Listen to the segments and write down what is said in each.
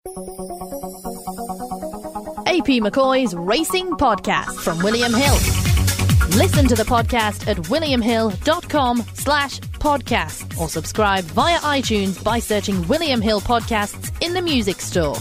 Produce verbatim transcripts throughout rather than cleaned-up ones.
A P McCoy's Racing Podcast from William Hill. Listen to the podcast at williamhill.com slash podcast or subscribe via iTunes by searching William Hill Podcasts in the music store.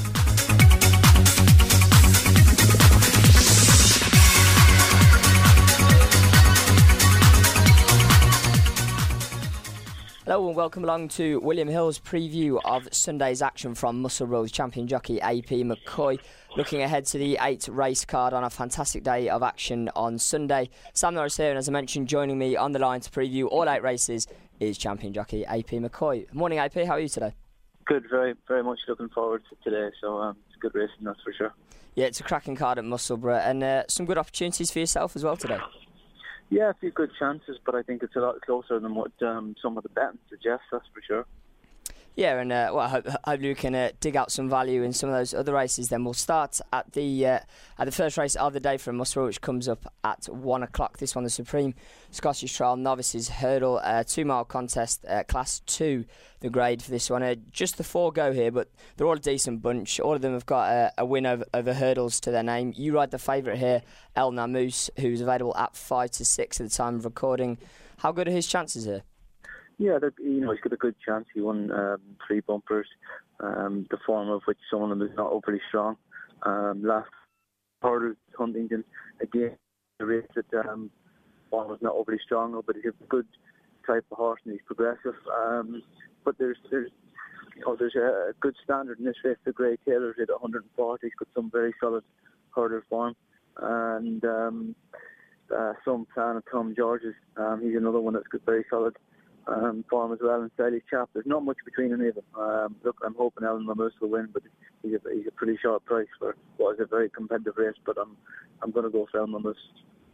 Hello and welcome along to William Hill's preview of Sunday's action from Muscle Road's champion jockey A P McCoy. Looking ahead to the eight race card on a fantastic day of action on Sunday. Sam Norris here, and as I mentioned, joining me on the line to preview all eight races is champion jockey A P McCoy. Morning A P, how are you today? Good, very very much looking forward to today, so um, it's good racing, that's for sure. Yeah, it's a cracking card at Musselburgh and uh, some good opportunities for yourself as well today. Yeah, a few good chances, but I think it's a lot closer than what um, some of the betting suggests, that's for sure. Yeah, and uh, well, I hope, hopefully we can uh, dig out some value in some of those other races. Then we'll start at the uh, at the first race of the day from Musselburgh, which comes up at one o'clock. This one, the Supreme Scottish Trial Novices Hurdle, uh, two-mile contest, uh, Class two, the grade for this one. Uh, just the four go here, but they're all a decent bunch. All of them have got a, a win over, over hurdles to their name. You ride the favourite here, El Namus, who's available at five to six at the time of recording. How good are his chances here? Yeah, you know, he's got a good chance. He won um, three bumpers, um, the form of which some of them is not overly strong. Um, last hurdle, Huntington, again, the race that um, form was not overly strong, but he's a good type of horse and he's progressive. Um, but there's there's you know there's a good standard in this race. The Grey Taylor's at one hundred forty. He's got some very solid hurdle form, and um, uh, some plan of Tom George's. Um, he's another one that's got very solid Um, form as well, and Stylish Chap. There's not much between any of them. Um, look, I'm hoping Alan Lamus will win, but he's a, he's a pretty short price for what is a very competitive race. But I'm I'm going to go for Alan Lamus.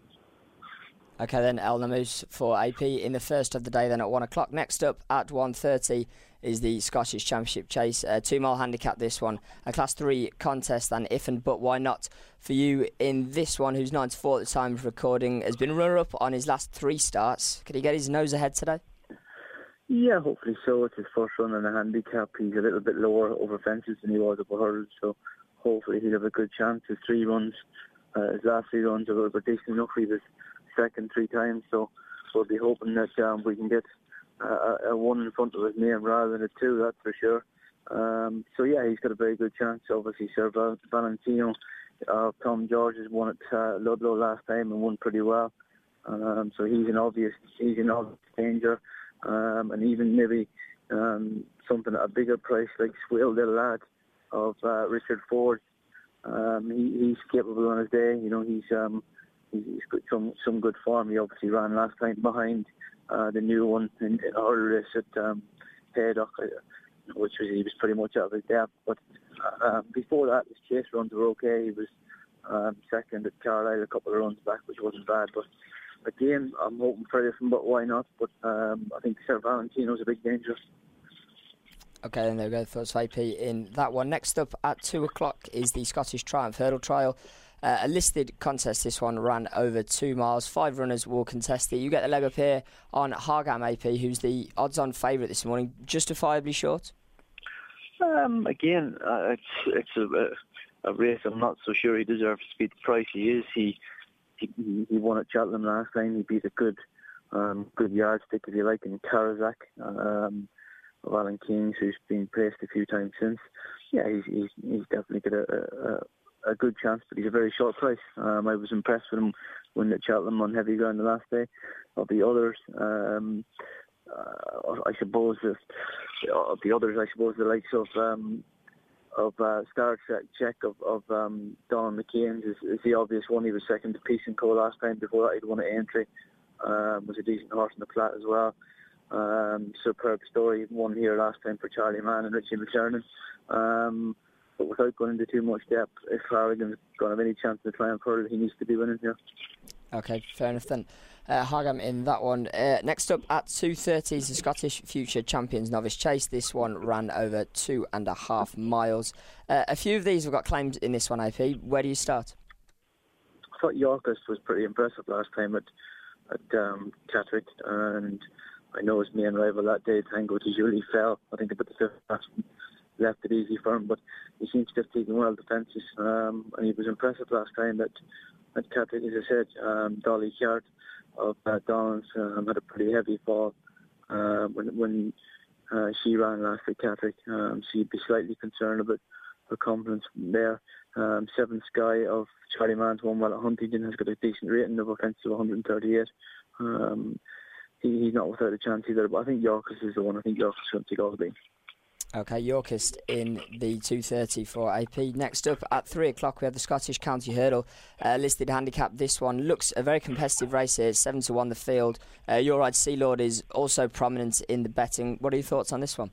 Okay, then El Namus for A P in the first of the day. Then at one o'clock. Next up at one thirty is the Scottish Championship Chase, uh, two mile handicap. This one, a Class three contest, and if and but why not for you in this one? Who's nine to four at the time of recording, has been runner up on his last three starts. Could he get his nose ahead today? Yeah, hopefully so. It's his first run in a handicap. He's a little bit lower over fences than he was over hurdles, so hopefully he'll have a good chance. His three runs, uh, his last three runs were decent enough. He was second three times, so we'll be hoping that um, we can get uh, a one in front of his name rather than a two, that's for sure. Um, so yeah, he's got a very good chance. Obviously, Sir Val- Valentino, uh, Tom George has won at uh, Ludlow last time and won pretty well. Um, so he's an obvious, he's an obvious danger. Um, and even maybe um, something at a bigger price like Swale Little Lad of uh, Richard Ford. Um, he, he's capable on his day. You know, he's um, he's got some some good form. He obviously ran last time behind uh, the new one in, in a hurdle race at um, Haydock, which was he was pretty much out of his depth. But uh, before that, his chase runs were okay. He was um, second at Carlisle a couple of runs back, which wasn't bad, but. Again, I'm hoping for anything, but why not? But um, I think Sir Valentino's a big danger. Okay, then there we go. First A P in that one. Next up at two o'clock is the Scottish Triumph Hurdle Trial. Uh, a listed contest. This one ran over two miles. Five runners will contest it. You get the leg up here on Hargam A P, who's the odds-on favourite this morning. Justifiably short? Um, again, uh, it's it's a, a race I'm not so sure he deserves to be the price he is. He He, he won at Cheltenham last time. He beat a good um, good yardstick, if you like, in Karazak, um, of Alan Kings, who's been placed a few times since. Yeah, he's he's, he's definitely got a, a, a good chance, but he's a very short price. Um, I was impressed with him winning at Cheltenham on heavy ground the last day. Of the others, um, uh, I suppose, the, of the others, I suppose the likes of... Um, of uh, Star Check of, of um, Donald McCain's is, is the obvious one. He was second to Peace and Co last time. Before that, he'd won at Aintree. Um, was a decent horse in the flat as well. Um, superb story. Won here last time for Charlie Mann and Richie McTernan. Um, but without going into too much depth, if Harrigan's going to have any chance to Triumph Hurdle, he needs to be winning here. Okay, fair enough then. Uh, Hargam in that one. Uh, next up at two thirty is the Scottish Future Champions Novice Chase. This one ran over two and a half miles. Uh, a few of these have got claims in this one, A P. Where do you start? I thought Yorkist was pretty impressive last time at at um, Catterick, and I know his main rival that day, Tango de Julie, fell. I think about the fifth last left it easy for him. But he seems to have taken well defences, um, and he was impressive last time. That at Catholic, as I said, um, Dolly Card of uh, Dons um, had a pretty heavy fall uh, when when uh, she ran last at Catholic. Um, so you'd be slightly concerned about her confidence there. Um, Seven Sky of Charlie Mann's won well at Huntingdon, has got a decent rating of offensive one hundred thirty-eight. Um, he, he's not without a chance either, but I think Yorkist is the one. I think Yorkist is going to take all the beat. Okay, Yorkist in the two thirty for A P. Next up at three o'clock we have the Scottish County Hurdle. Uh, listed handicap, this one looks a very competitive race here. It's seven to one the field. Uh, Your Ride Sea Lord is also prominent in the betting. What are your thoughts on this one?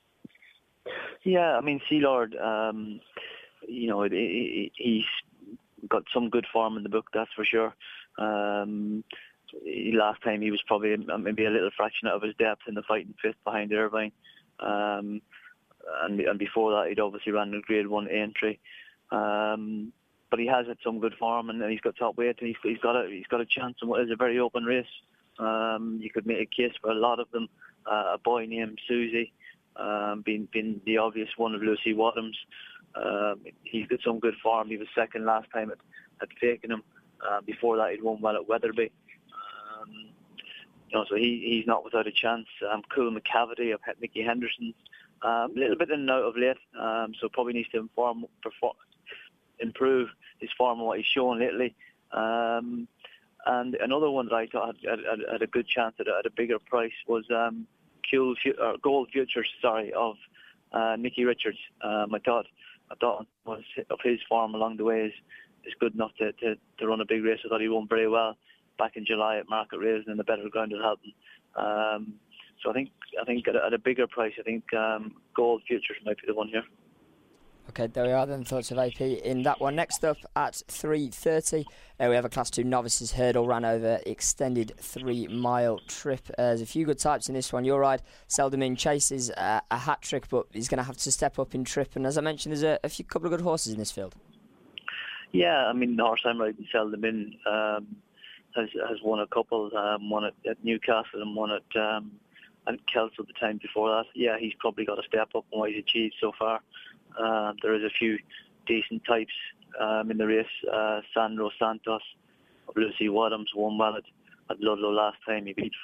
Yeah, I mean, Sea Lord, um, you know, it, it, he's got some good form in the book, that's for sure. Um, last time he was probably maybe a little fraction out of his depth in the fighting fifth behind Irvine. Um, and, and before that he'd obviously ran a grade one entry, um, but he has had some good form, and, and he's got top weight, and he's, he's got a he's got a chance in what is a very open race. Um, you could make a case for a lot of them. Uh, a boy named Susie, um, being being the obvious one of Lucy Wadhams. Um, he's got some good form. He was second last time at at Fakenham. Uh, before that he'd won well at Weatherby. Um, you know, so he he's not without a chance. Um, Cool McCavity of Nicky Henderson's. Um, a little bit in and out of late, um, so probably needs to inform, perform, improve his form and what he's shown lately. Um, and another one that I thought had, had, had a good chance at a, at a bigger price was um, Cool, or Gold Futures, sorry, of uh, Nicky Richards. Um, I thought I thought was of his form along the way is, is good enough to, to, to run a big race. I thought he won very well back in July at Market Raising, and the better ground at Halton. Um, So I think I think at a, at a bigger price, I think um, Gold Futures might be the one here. Okay, there we are then, thoughts of A P in that one. Next up at three thirty, uh, we have a Class two Novices Hurdle ran over extended three-mile trip. Uh, there's a few good types in this one. Your Ride, seldom in chases uh, a hat-trick, but he's going to have to step up in trip. And as I mentioned, there's a, a few couple of good horses in this field. Yeah, I mean, the horse I'm riding, seldom in, um, has has won a couple. Um, one at, at Newcastle and one at... Um, and Kelso the time before that. Yeah, he's probably got a step up on what he's achieved so far. Uh, there is a few decent types um, in the race. Uh, Sandro Santos of Lucy Wadhams won well at, at Ludlow last time. He beat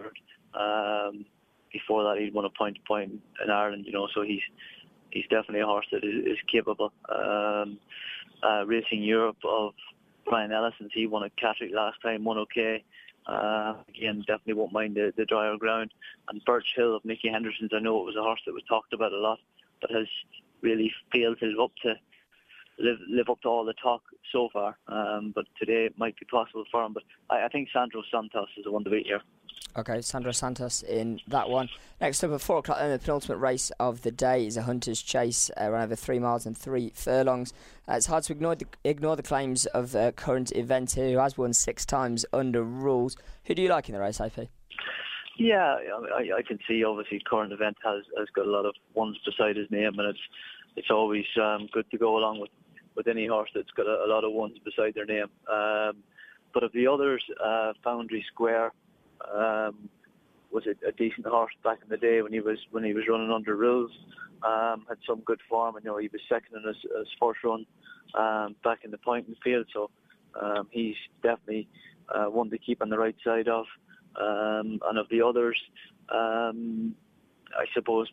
um, before that he'd won a point to point in Ireland, you know, so he's he's definitely a horse that is, is capable. Um, uh, Racing Europe of Brian Ellison's, he won at Catterick last time, won okay. Uh, again, definitely won't mind the, the drier ground. And Birch Hill of Nicky Henderson's, I know it was a horse that was talked about a lot, but has really failed to live up to live live up to all the talk so far. Um, but today it might be possible for him. But I, I think Sandro Santos is the one to beat here. Okay, Sandro Santos in that one. Next up at four o'clock, then the penultimate race of the day is a Hunter's Chase, uh, run over three miles and three furlongs. Uh, it's hard to ignore the, ignore the claims of a uh, current event here, who has won six times under rules. Who do you like in the race, A P? Yeah, I, I can see obviously current event has, has got a lot of ones beside his name, and it's it's always um, good to go along with, with any horse that's got a, a lot of ones beside their name. Um, but of the others, uh, Foundry Square um, was a, a decent horse back in the day when he was when he was running under rules. Um, had some good form, and you know he was second in his, his first run um, back in the pointing field. So um, he's definitely uh, one to keep on the right side of. Um, and of the others, um, I suppose,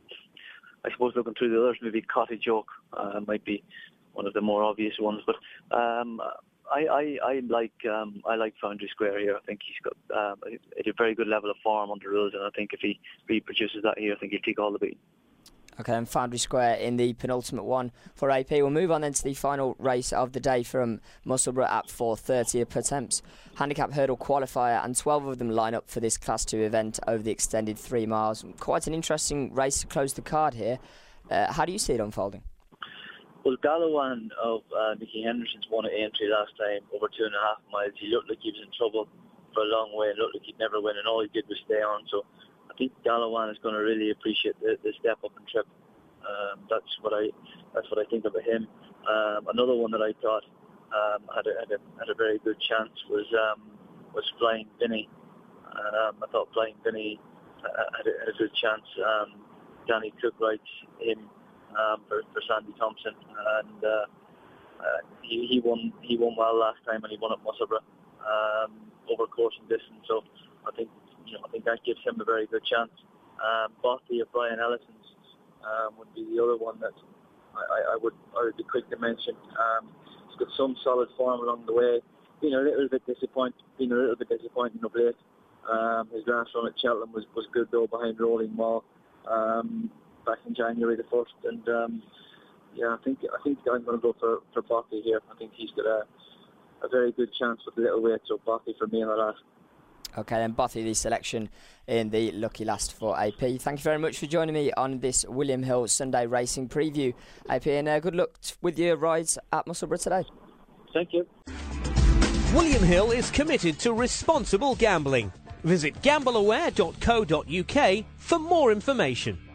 I suppose looking through the others, maybe Cottage Oak uh, might be one of the more obvious ones. But um, I, I, I like, um, I like Foundry Square here. I think he's got um, a, a very good level of form under rules, and I think if he reproduces that here, I think he'll take all the beat. Okay, and Foundry Square in the penultimate one for A P. We'll move on then to the final race of the day from Musselburgh at four thirty. A Pertemps handicap hurdle qualifier, and twelve of them line up for this Class two event over the extended three miles. Quite an interesting race to close the card here. Uh, how do you see it unfolding? Well, Galawan of uh, Nicky Henderson's won at Aintree last time, over two and a half miles. He looked like he was in trouble for a long way, and looked like he'd never win, and all he did was stay on. So I think Galawan is going to really appreciate the, the step up and trip. Um, that's what I that's what I think about him. Um, another one that I thought um, had, a, had, a, had a very good chance was um, was Flying Vinny. Um, I thought Flying Vinny uh, had, a, had a good chance. Um, Danny Cook rides him um, for, for Sandy Thompson, and uh, uh, he, he won he won well last time, and he won at Musselburgh um, over course and distance. So I think you know I think that gives him a very good chance. Um, Botti of Brian Ellison's um, would be the other one that I, I would I would be quick to mention. Um, he's got some solid form along the way. Been a little bit disappointed. Been a little bit disappointing of late. Um, his last run at Cheltenham was, was good though, behind Rolling Mall um, back in January the first. And um, yeah, I think I think I'm going to go for for Botti here. I think he's got a a very good chance with the little weight. So Botti for me in the last. Okay, then Botti, the selection in the lucky last for A P. Thank you very much for joining me on this William Hill Sunday Racing preview, A P, and uh, good luck t- with your rides at Musselburgh today. Thank you. William Hill is committed to responsible gambling. Visit gamble aware dot co dot uk for more information.